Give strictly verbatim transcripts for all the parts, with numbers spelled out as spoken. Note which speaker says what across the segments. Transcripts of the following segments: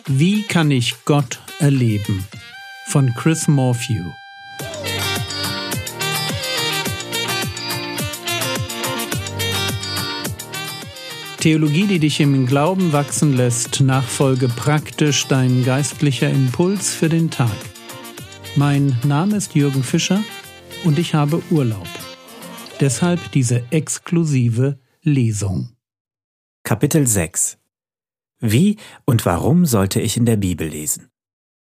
Speaker 1: Wie kann ich Gott erleben? Von Chris Morphew. Theologie, die dich im Glauben wachsen lässt, nachfolge praktisch dein geistlicher Impuls für den Tag. Mein Name ist Jürgen Fischer und ich habe Urlaub. Deshalb diese exklusive Lesung.
Speaker 2: Kapitel sechs. Wie und warum sollte ich in der Bibel lesen?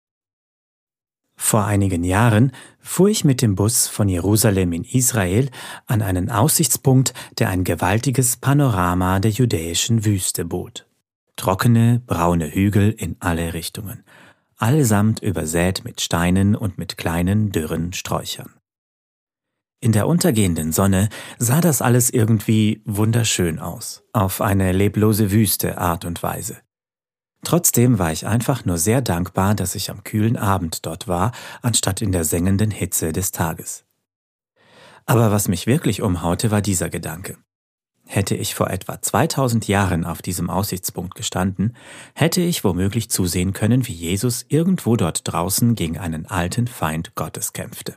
Speaker 2: Vor einigen Jahren fuhr ich mit dem Bus von Jerusalem in Israel an einen Aussichtspunkt, der ein gewaltiges Panorama der judäischen Wüste bot. Trockene, braune Hügel in alle Richtungen, allesamt übersät mit Steinen und mit kleinen, dürren Sträuchern. In der untergehenden Sonne sah das alles irgendwie wunderschön aus, auf eine leblose Wüste Art und Weise. Trotzdem war ich einfach nur sehr dankbar, dass ich am kühlen Abend dort war, anstatt in der sengenden Hitze des Tages. Aber was mich wirklich umhaute, war dieser Gedanke. Hätte ich vor etwa zweitausend Jahren auf diesem Aussichtspunkt gestanden, hätte ich womöglich zusehen können, wie Jesus irgendwo dort draußen gegen einen alten Feind Gottes kämpfte.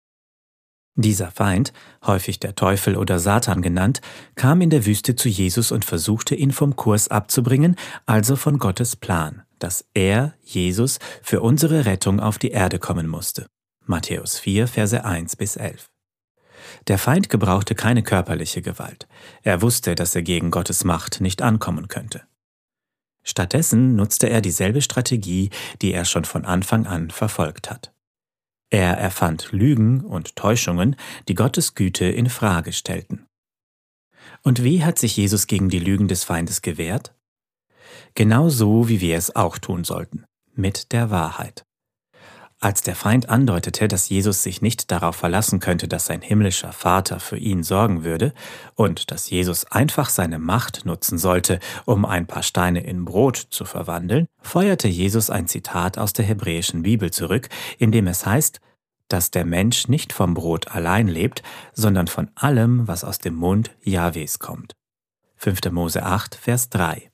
Speaker 2: Dieser Feind, häufig der Teufel oder Satan genannt, kam in der Wüste zu Jesus und versuchte, ihn vom Kurs abzubringen, also von Gottes Plan, dass er, Jesus, für unsere Rettung auf die Erde kommen musste. Matthäus vier, Verse eins bis elf. Der Feind gebrauchte keine körperliche Gewalt. Er wusste, dass er gegen Gottes Macht nicht ankommen könnte. Stattdessen nutzte er dieselbe Strategie, die er schon von Anfang an verfolgt hat. Er erfand Lügen und Täuschungen, die Gottes Güte in Frage stellten. Und wie hat sich Jesus gegen die Lügen des Feindes gewehrt? Genau so, wie wir es auch tun sollten, mit der Wahrheit. Als der Feind andeutete, dass Jesus sich nicht darauf verlassen könnte, dass sein himmlischer Vater für ihn sorgen würde und dass Jesus einfach seine Macht nutzen sollte, um ein paar Steine in Brot zu verwandeln, feuerte Jesus ein Zitat aus der hebräischen Bibel zurück, in dem es heißt, dass der Mensch nicht vom Brot allein lebt, sondern von allem, was aus dem Mund Jahwes kommt. fünfter Mose acht, Vers drei.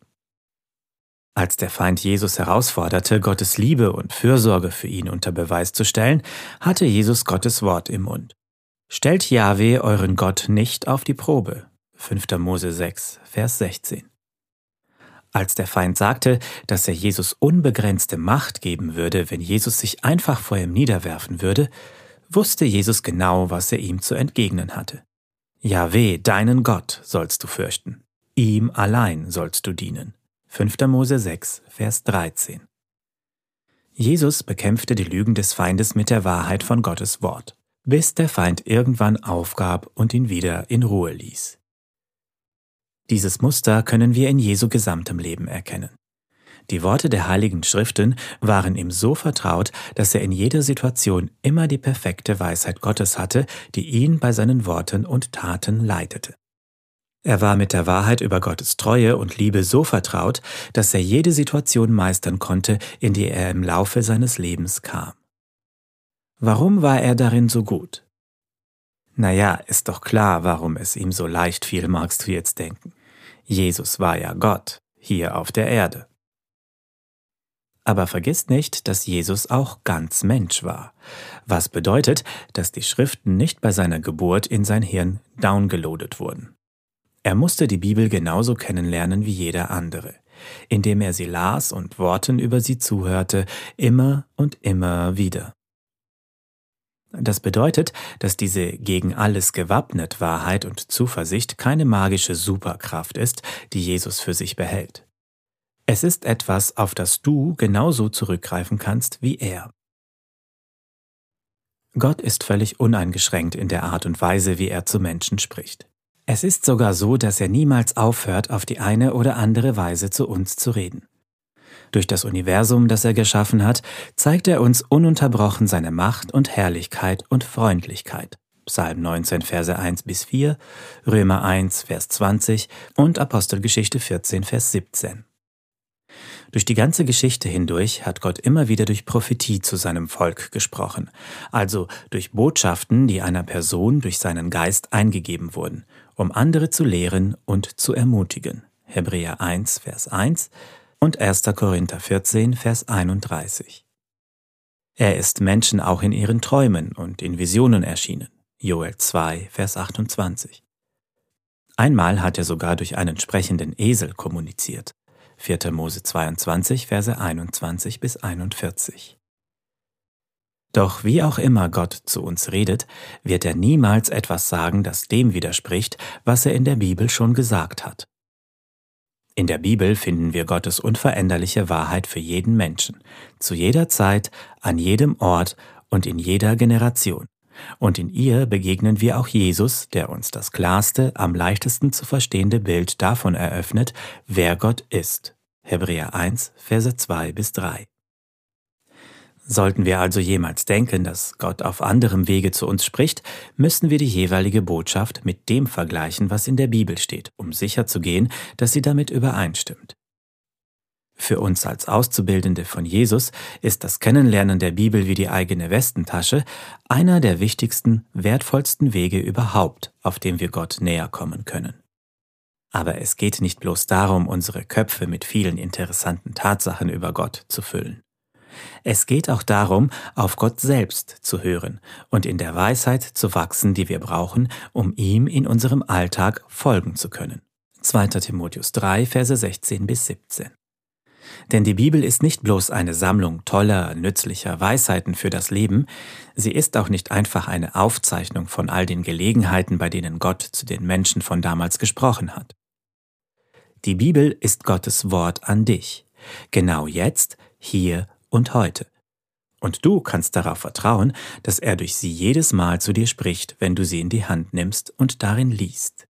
Speaker 2: Als der Feind Jesus herausforderte, Gottes Liebe und Fürsorge für ihn unter Beweis zu stellen, hatte Jesus Gottes Wort im Mund. Stellt Jahwe euren Gott nicht auf die Probe. fünfter Mose sechs, Vers sechzehn. Als der Feind sagte, dass er Jesus unbegrenzte Macht geben würde, wenn Jesus sich einfach vor ihm niederwerfen würde, wusste Jesus genau, was er ihm zu entgegnen hatte. Jahwe, deinen Gott, sollst du fürchten. Ihm allein sollst du dienen. fünfter Mose sechs, Vers dreizehn. Jesus bekämpfte die Lügen des Feindes mit der Wahrheit von Gottes Wort, bis der Feind irgendwann aufgab und ihn wieder in Ruhe ließ. Dieses Muster können wir in Jesu gesamtem Leben erkennen. Die Worte der Heiligen Schriften waren ihm so vertraut, dass er in jeder Situation immer die perfekte Weisheit Gottes hatte, die ihn bei seinen Worten und Taten leitete. Er war mit der Wahrheit über Gottes Treue und Liebe so vertraut, dass er jede Situation meistern konnte, in die er im Laufe seines Lebens kam. Warum war er darin so gut? Naja, ist doch klar, warum es ihm so leicht fiel, magst du jetzt denken. Jesus war ja Gott, hier auf der Erde. Aber vergiss nicht, dass Jesus auch ganz Mensch war, was bedeutet, dass die Schriften nicht bei seiner Geburt in sein Hirn downgeloadet wurden. Er musste die Bibel genauso kennenlernen wie jeder andere, indem er sie las und Worten über sie zuhörte, immer und immer wieder. Das bedeutet, dass diese gegen alles gewappnet Wahrheit und Zuversicht keine magische Superkraft ist, die Jesus für sich behält. Es ist etwas, auf das du genauso zurückgreifen kannst wie er. Gott ist völlig uneingeschränkt in der Art und Weise, wie er zu Menschen spricht. Es ist sogar so, dass er niemals aufhört, auf die eine oder andere Weise zu uns zu reden. Durch das Universum, das er geschaffen hat, zeigt er uns ununterbrochen seine Macht und Herrlichkeit und Freundlichkeit. Psalm neunzehn, Verse eins bis vier, Römer eins, Vers zwanzig und Apostelgeschichte vierzehn, Vers siebzehn. Durch die ganze Geschichte hindurch hat Gott immer wieder durch Prophetie zu seinem Volk gesprochen, also durch Botschaften, die einer Person durch seinen Geist eingegeben wurden, um andere zu lehren und zu ermutigen. Hebräer eins, Vers eins und erster Korinther vierzehn, Vers einunddreißig. Er ist Menschen auch in ihren Träumen und in Visionen erschienen. Joel zwei, Vers achtundzwanzig. Einmal hat er sogar durch einen sprechenden Esel kommuniziert. vierter Mose zweiundzwanzig, Verse einundzwanzig bis einundvierzig. Doch wie auch immer Gott zu uns redet, wird er niemals etwas sagen, das dem widerspricht, was er in der Bibel schon gesagt hat. In der Bibel finden wir Gottes unveränderliche Wahrheit für jeden Menschen, zu jeder Zeit, an jedem Ort und in jeder Generation. Und in ihr begegnen wir auch Jesus, der uns das klarste, am leichtesten zu verstehende Bild davon eröffnet, wer Gott ist. Hebräer eins, Verse zwei bis drei. Sollten wir also jemals denken, dass Gott auf anderem Wege zu uns spricht, müssen wir die jeweilige Botschaft mit dem vergleichen, was in der Bibel steht, um sicherzugehen, dass sie damit übereinstimmt. Für uns als Auszubildende von Jesus ist das Kennenlernen der Bibel wie die eigene Westentasche einer der wichtigsten, wertvollsten Wege überhaupt, auf dem wir Gott näher kommen können. Aber es geht nicht bloß darum, unsere Köpfe mit vielen interessanten Tatsachen über Gott zu füllen. Es geht auch darum, auf Gott selbst zu hören und in der Weisheit zu wachsen, die wir brauchen, um ihm in unserem Alltag folgen zu können. zweiter Timotheus drei, Verse sechzehn bis siebzehn. Denn die Bibel ist nicht bloß eine Sammlung toller, nützlicher Weisheiten für das Leben, sie ist auch nicht einfach eine Aufzeichnung von all den Gelegenheiten, bei denen Gott zu den Menschen von damals gesprochen hat. Die Bibel ist Gottes Wort an dich, genau jetzt, hier und heute. Und du kannst darauf vertrauen, dass er durch sie jedes Mal zu dir spricht, wenn du sie in die Hand nimmst und darin liest.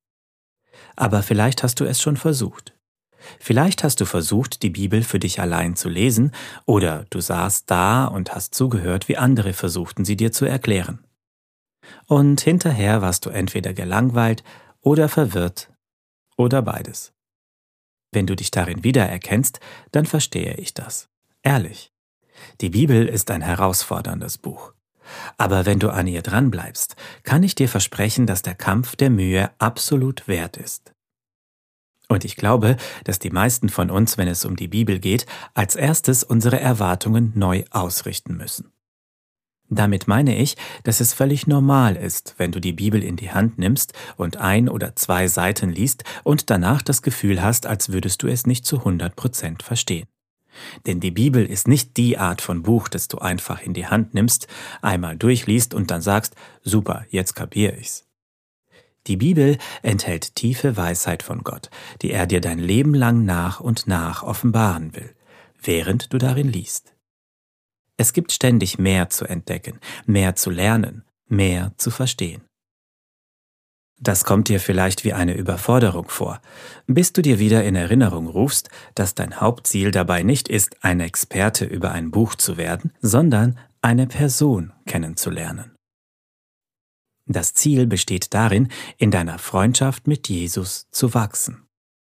Speaker 2: Aber vielleicht hast du es schon versucht. Vielleicht hast du versucht, die Bibel für dich allein zu lesen, oder du saßt da und hast zugehört, wie andere versuchten, sie dir zu erklären. Und hinterher warst du entweder gelangweilt oder verwirrt oder beides. Wenn du dich darin wiedererkennst, dann verstehe ich das. Ehrlich. Die Bibel ist ein herausforderndes Buch. Aber wenn du an ihr dranbleibst, kann ich dir versprechen, dass der Kampf der Mühe absolut wert ist. Und ich glaube, dass die meisten von uns, wenn es um die Bibel geht, als erstes unsere Erwartungen neu ausrichten müssen. Damit meine ich, dass es völlig normal ist, wenn du die Bibel in die Hand nimmst und ein oder zwei Seiten liest und danach das Gefühl hast, als würdest du es nicht zu hundert Prozent verstehen. Denn die Bibel ist nicht die Art von Buch, das du einfach in die Hand nimmst, einmal durchliest und dann sagst, super, jetzt kapier ich's. Die Bibel enthält tiefe Weisheit von Gott, die er dir dein Leben lang nach und nach offenbaren will, während du darin liest. Es gibt ständig mehr zu entdecken, mehr zu lernen, mehr zu verstehen. Das kommt dir vielleicht wie eine Überforderung vor, bis du dir wieder in Erinnerung rufst, dass dein Hauptziel dabei nicht ist, ein Experte über ein Buch zu werden, sondern eine Person kennenzulernen. Das Ziel besteht darin, in deiner Freundschaft mit Jesus zu wachsen.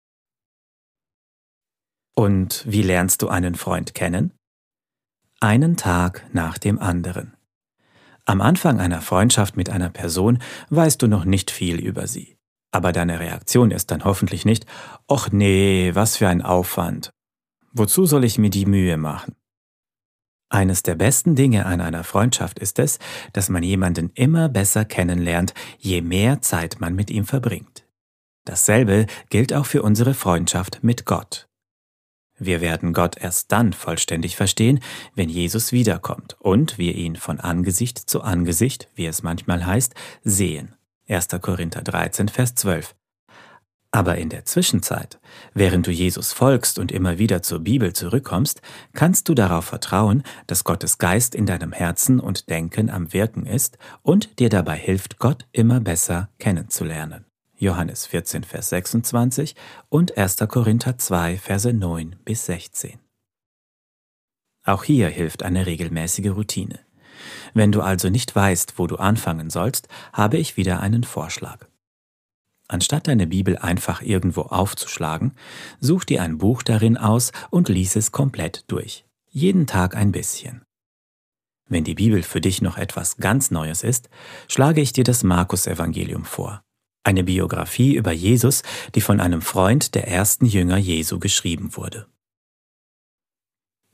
Speaker 2: Und wie lernst du einen Freund kennen? Einen Tag nach dem anderen. Am Anfang einer Freundschaft mit einer Person weißt du noch nicht viel über sie. Aber deine Reaktion ist dann hoffentlich nicht, »Och nee, was für ein Aufwand. Wozu soll ich mir die Mühe machen?« Eines der besten Dinge an einer Freundschaft ist es, dass man jemanden immer besser kennenlernt, je mehr Zeit man mit ihm verbringt. Dasselbe gilt auch für unsere Freundschaft mit Gott. Wir werden Gott erst dann vollständig verstehen, wenn Jesus wiederkommt und wir ihn von Angesicht zu Angesicht, wie es manchmal heißt, sehen. erster Korinther dreizehn, Vers zwölf. Aber in der Zwischenzeit, während du Jesus folgst und immer wieder zur Bibel zurückkommst, kannst du darauf vertrauen, dass Gottes Geist in deinem Herzen und Denken am Wirken ist und dir dabei hilft, Gott immer besser kennenzulernen. Johannes vierzehn, Vers sechsundzwanzig und erster Korinther zwei, Verse neun bis sechzehn. Auch hier hilft eine regelmäßige Routine. Wenn du also nicht weißt, wo du anfangen sollst, habe ich wieder einen Vorschlag. Anstatt deine Bibel einfach irgendwo aufzuschlagen, such dir ein Buch darin aus und lies es komplett durch. Jeden Tag ein bisschen. Wenn die Bibel für dich noch etwas ganz Neues ist, schlage ich dir das Markus-Evangelium vor. Eine Biografie über Jesus, die von einem Freund der ersten Jünger Jesu geschrieben wurde.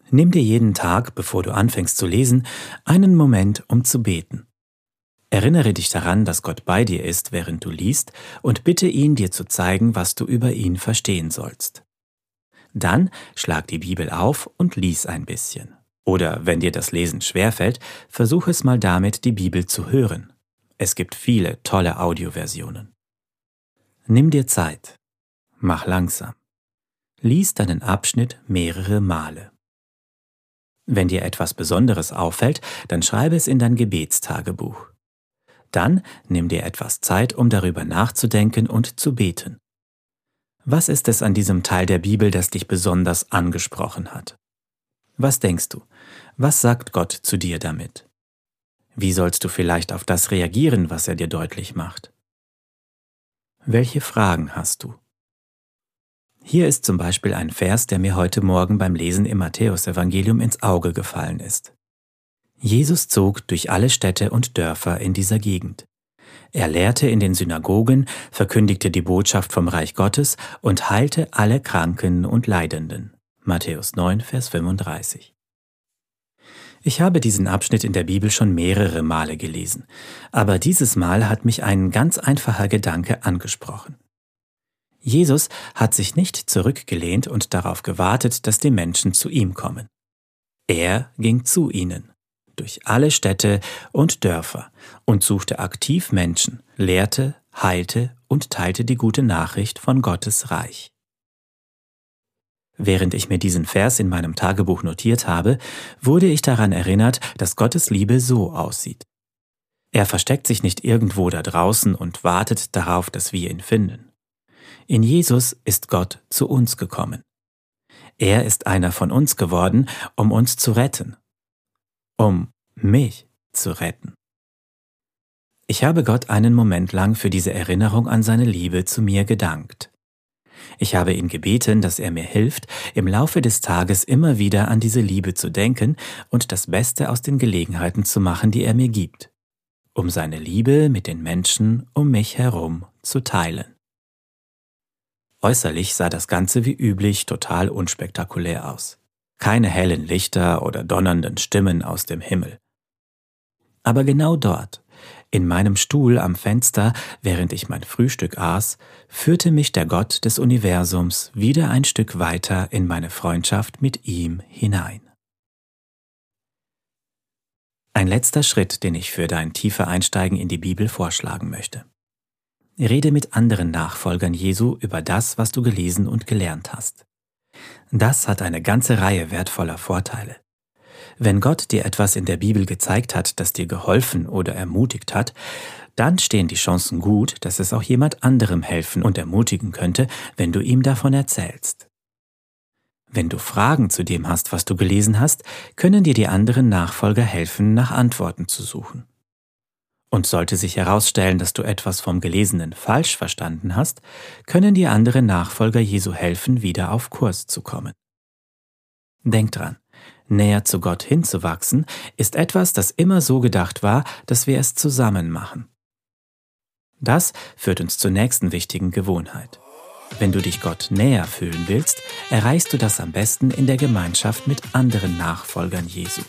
Speaker 2: Nimm dir jeden Tag, bevor du anfängst zu lesen, einen Moment, um zu beten. Erinnere dich daran, dass Gott bei dir ist, während du liest, und bitte ihn, dir zu zeigen, was du über ihn verstehen sollst. Dann schlag die Bibel auf und lies ein bisschen. Oder wenn dir das Lesen schwerfällt, versuch es mal damit, die Bibel zu hören. Es gibt viele tolle Audioversionen. Nimm dir Zeit. Mach langsam. Lies deinen Abschnitt mehrere Male. Wenn dir etwas Besonderes auffällt, dann schreibe es in dein Gebetstagebuch. Dann nimm dir etwas Zeit, um darüber nachzudenken und zu beten. Was ist es an diesem Teil der Bibel, das dich besonders angesprochen hat? Was denkst du? Was sagt Gott zu dir damit? Wie sollst du vielleicht auf das reagieren, was er dir deutlich macht? Welche Fragen hast du? Hier ist zum Beispiel ein Vers, der mir heute Morgen beim Lesen im Matthäusevangelium ins Auge gefallen ist. Jesus zog durch alle Städte und Dörfer in dieser Gegend. Er lehrte in den Synagogen, verkündigte die Botschaft vom Reich Gottes und heilte alle Kranken und Leidenden. Matthäus neun, Vers fünfunddreißig. Ich habe diesen Abschnitt in der Bibel schon mehrere Male gelesen, aber dieses Mal hat mich ein ganz einfacher Gedanke angesprochen. Jesus hat sich nicht zurückgelehnt und darauf gewartet, dass die Menschen zu ihm kommen. Er ging zu ihnen, durch alle Städte und Dörfer und suchte aktiv Menschen, lehrte, heilte und teilte die gute Nachricht von Gottes Reich. Während ich mir diesen Vers in meinem Tagebuch notiert habe, wurde ich daran erinnert, dass Gottes Liebe so aussieht. Er versteckt sich nicht irgendwo da draußen und wartet darauf, dass wir ihn finden. In Jesus ist Gott zu uns gekommen. Er ist einer von uns geworden, um uns zu retten. Um mich zu retten. Ich habe Gott einen Moment lang für diese Erinnerung an seine Liebe zu mir gedankt. Ich habe ihn gebeten, dass er mir hilft, im Laufe des Tages immer wieder an diese Liebe zu denken und das Beste aus den Gelegenheiten zu machen, die er mir gibt, um seine Liebe mit den Menschen um mich herum zu teilen. Äußerlich sah das Ganze wie üblich total unspektakulär aus. Keine hellen Lichter oder donnernden Stimmen aus dem Himmel. Aber genau dort, in meinem Stuhl am Fenster, während ich mein Frühstück aß, führte mich der Gott des Universums wieder ein Stück weiter in meine Freundschaft mit ihm hinein. Ein letzter Schritt, den ich für dein tiefer Einsteigen in die Bibel vorschlagen möchte. Rede mit anderen Nachfolgern Jesu über das, was du gelesen und gelernt hast. Das hat eine ganze Reihe wertvoller Vorteile. Wenn Gott dir etwas in der Bibel gezeigt hat, das dir geholfen oder ermutigt hat, dann stehen die Chancen gut, dass es auch jemand anderem helfen und ermutigen könnte, wenn du ihm davon erzählst. Wenn du Fragen zu dem hast, was du gelesen hast, können dir die anderen Nachfolger helfen, nach Antworten zu suchen. Und sollte sich herausstellen, dass du etwas vom Gelesenen falsch verstanden hast, können dir andere Nachfolger Jesu helfen, wieder auf Kurs zu kommen. Denk dran, näher zu Gott hinzuwachsen, ist etwas, das immer so gedacht war, dass wir es zusammen machen. Das führt uns zur nächsten wichtigen Gewohnheit. Wenn du dich Gott näher fühlen willst, erreichst du das am besten in der Gemeinschaft mit anderen Nachfolgern Jesu.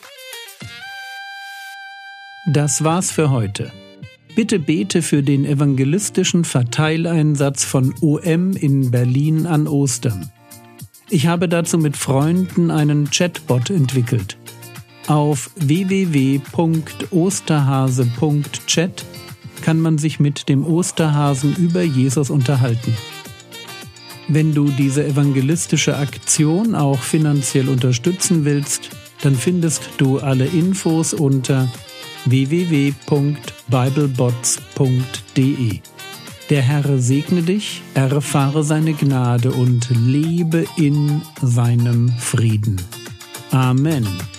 Speaker 1: Das war's für heute. Bitte bete für den evangelistischen Verteileinsatz von O M in Berlin an Ostern. Ich habe dazu mit Freunden einen Chatbot entwickelt. Auf w w w punkt osterhase punkt chat kann man sich mit dem Osterhasen über Jesus unterhalten. Wenn du diese evangelistische Aktion auch finanziell unterstützen willst, dann findest du alle Infos unter w w w punkt biblebots punkt d e. Der Herr segne dich, erfahre seine Gnade und lebe in seinem Frieden. Amen.